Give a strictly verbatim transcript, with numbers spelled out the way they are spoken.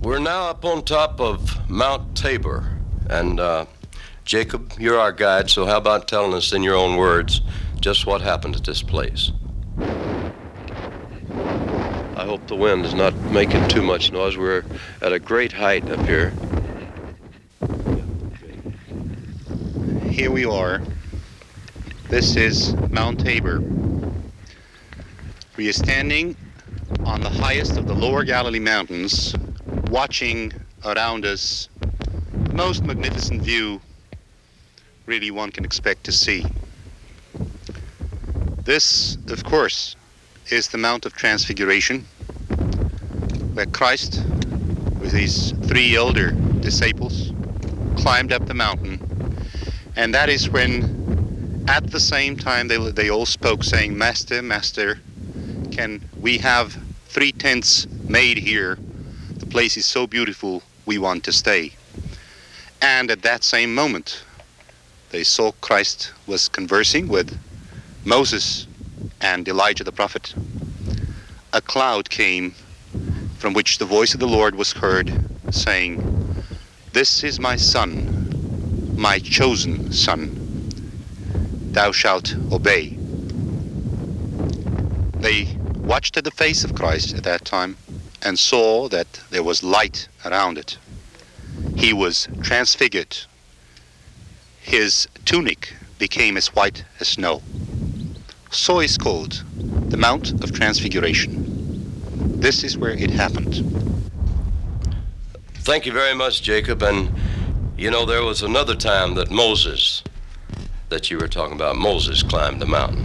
We're now up on top of Mount Tabor, and uh, Jacob, you're our guide, so how about telling us in your own words just what happened at this place? I hope the wind is not making too much noise. We're at a great height up here. Here we are. This is Mount Tabor. We are standing on the highest of the Lower Galilee Mountains, watching around us the most magnificent view really one can expect to see. This, of course, is the Mount of Transfiguration, where Christ, with his three elder disciples, climbed up the mountain. And that is when, at the same time, they, they all spoke, saying, Master, Master, can we have three tents made here? The place is so beautiful, we want to stay. And at that same moment, they saw Christ was conversing with Moses and Elijah the prophet. A cloud came from which the voice of the Lord was heard, saying, This is my son, my chosen son. Thou shalt obey. They watched at the face of Christ at that time and saw that there was light around it. He was transfigured. His tunic became as white as snow. So is called the Mount of Transfiguration. This is where it happened. Thank you very much, Jacob. And you know, there was another time that Moses, that you were talking about, Moses climbed the mountain.